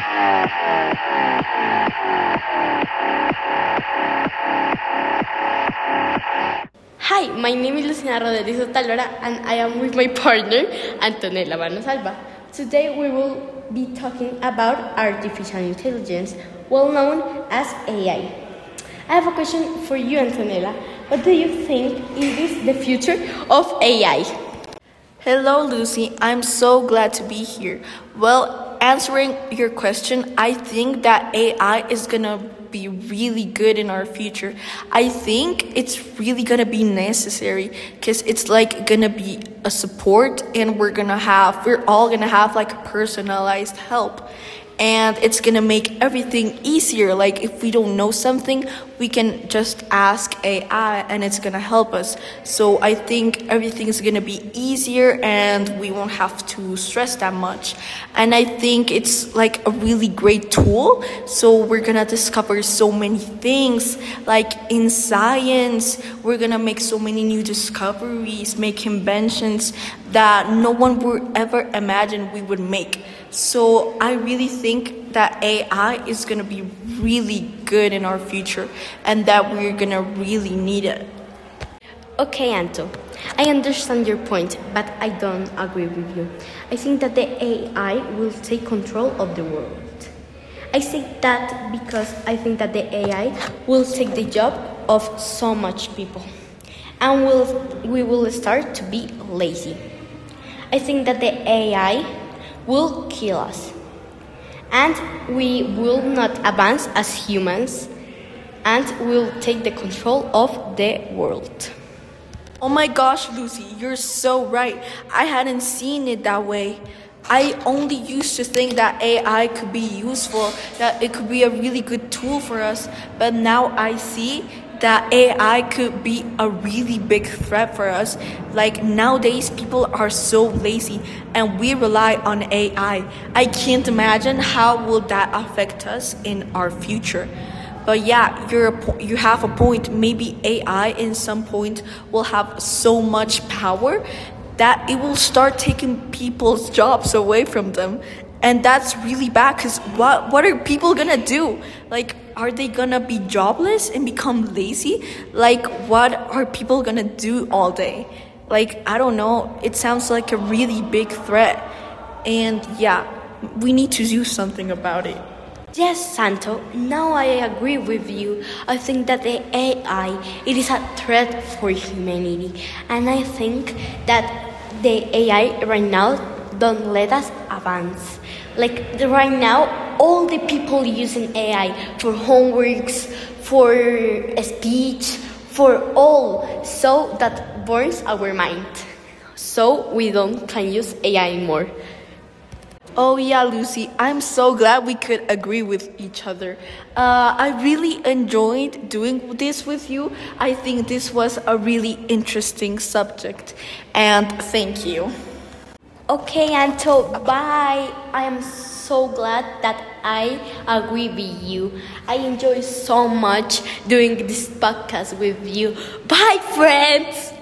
Hi, my name is Lucina Rodríguez Otalora and I am with my partner, Antonella Manosalva. Today we will be talking about artificial intelligence, well known as AI. I have a question for you, Antonella. What do you think is the future of AI? Hello, Lucy. I'm so glad to be here. Well, answering your question, I think that AI is gonna be really good in our future. I think it's really gonna be necessary because it's like gonna be a support, and we're all gonna have like personalized help. And it's gonna make everything easier. Like if we don't know something, we can just ask AI and it's gonna help us. So I think everything is gonna be easier and we won't have to stress that much. And I think it's like a really great tool. So we're gonna discover so many things. Like in science, we're gonna make so many new discoveries, make inventions that no one would ever imagine we would make. So I really think that AI is going to be really good in our future and that we're going to really need it. Okay, Anto, I understand your point, but I don't agree with you. I think that the AI will take control of the world. I say that because I think that the AI will take the job of so much people and we will start to be lazy. I think that the AI will kill us and we will not advance as humans and will take the control of the world. Oh my gosh, Lucy, you're so right. I hadn't seen it that way. I only used to think that AI could be useful, that it could be a really good tool for us, but now I see that AI could be a really big threat for us. Like nowadays, people are so lazy and we rely on AI. I can't imagine how will that affect us in our future. But yeah, you have a point. Maybe AI in some point will have so much power that it will start taking people's jobs away from them. And that's really bad because what are people gonna do? Like, are they gonna be jobless and become lazy? Like, what are people gonna do all day? Like, I don't know. It sounds like a really big threat. And yeah, we need to do something about it. Yes, Santo, now I agree with you. I think that the AI, it is a threat for humanity. And I think that the AI right now don't let us advance. Like right now, all the people using AI for homeworks, for speech, for all, so that burns our mind. So we don't can use AI anymore. Oh yeah, Lucy, I'm so glad we could agree with each other. I really enjoyed doing this with you. I think this was a really interesting subject, and thank you. Okay, Anto, bye. I am so glad that I agree with you. I enjoy so much doing this podcast with you. Bye, friends.